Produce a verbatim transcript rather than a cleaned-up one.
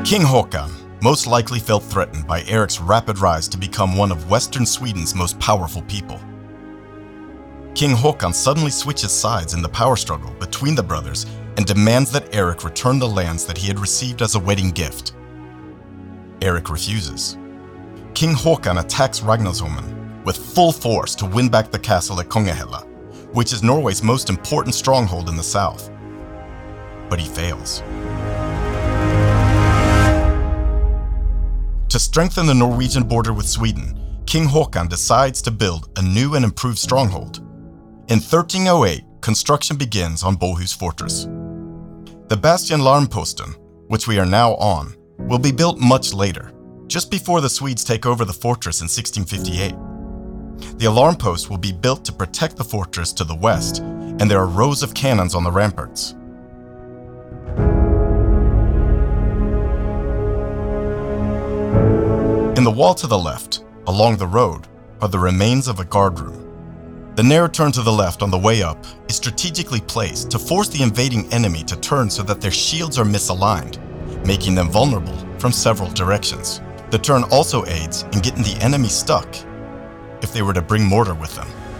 King Håkon most likely felt threatened by Erik's rapid rise to become one of Western Sweden's most powerful people. King Håkon suddenly switches sides in the power struggle between the brothers and demands that Erik return the lands that he had received as a wedding gift. Erik refuses. King Håkon attacks Ragnarsholmen with full force to win back the castle at Kongahella, which is Norway's most important stronghold in the south. But he fails. To strengthen the Norwegian border with Sweden, King Håkon decides to build a new and improved stronghold. In thirteen oh eight, construction begins on Bohus Fortress. The bastion Larmposten, which we are now on, will be built much later, just before the Swedes take over the fortress in sixteen fifty-eight. The alarm post will be built to protect the fortress to the west, and there are rows of cannons on the ramparts. In the wall to the left, along the road, are the remains of a guard room. The narrow turn to the left on the way up is strategically placed to force the invading enemy to turn so that their shields are misaligned, making them vulnerable from several directions. The turn also aids in getting the enemy stuck if they were to bring mortar with them.